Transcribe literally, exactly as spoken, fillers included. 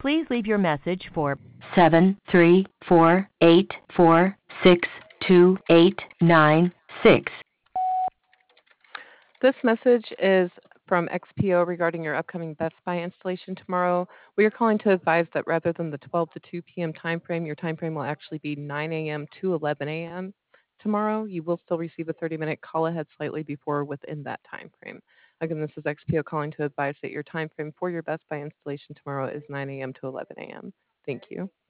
Please leave your message for seven three four eight four six two eight nine six. This message is from X P O regarding your upcoming Best Buy installation tomorrow. We are calling to advise that rather than the twelve to two p.m. time frame, your time frame will actually be nine a.m. to eleven a.m. tomorrow. You will still receive a thirty-minute call ahead slightly before within that time frame. Again, this is X P O calling to advise that your time frame for your Best Buy installation tomorrow is nine a.m. to eleven a.m. Thank you.